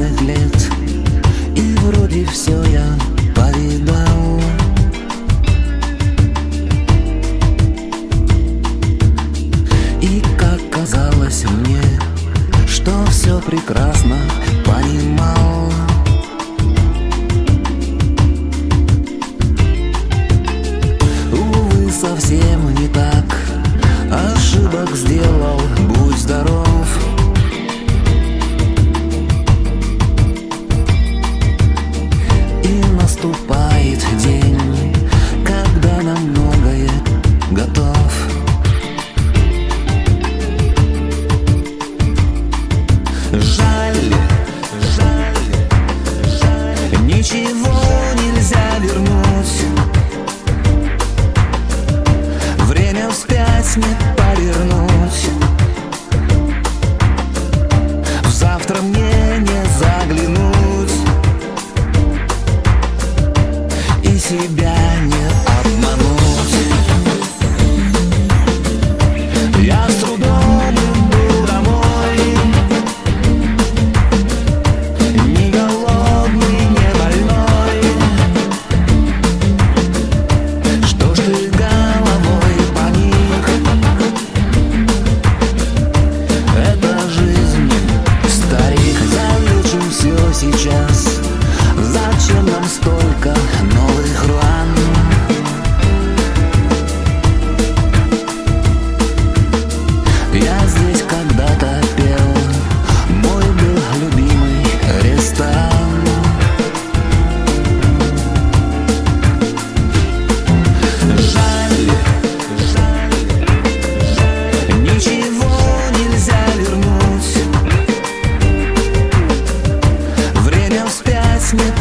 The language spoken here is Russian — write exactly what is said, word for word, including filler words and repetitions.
двадцать лет, и вроде все я повидал. И как казалось мне, что все прекрасно понимал. Увы, совсем не так, ошибок сделал, будь здоров. И наступает день, когда на многое готов. Жаль, жаль, жаль, ничего нельзя вернуть, время вспять не повернуть. Завтра мне не заглянуть и себя не обмануть. Я с трудом иду домой, не голодный, не больной. Что ж ты головой поник? Это жизнь, старик. Залечим все сейчас. Зачем нам столько новых ран? Я здесь когда-то пел, мой был любимый ресторан. Жаль, жаль, жаль, ничего нельзя вернуть, время вспять не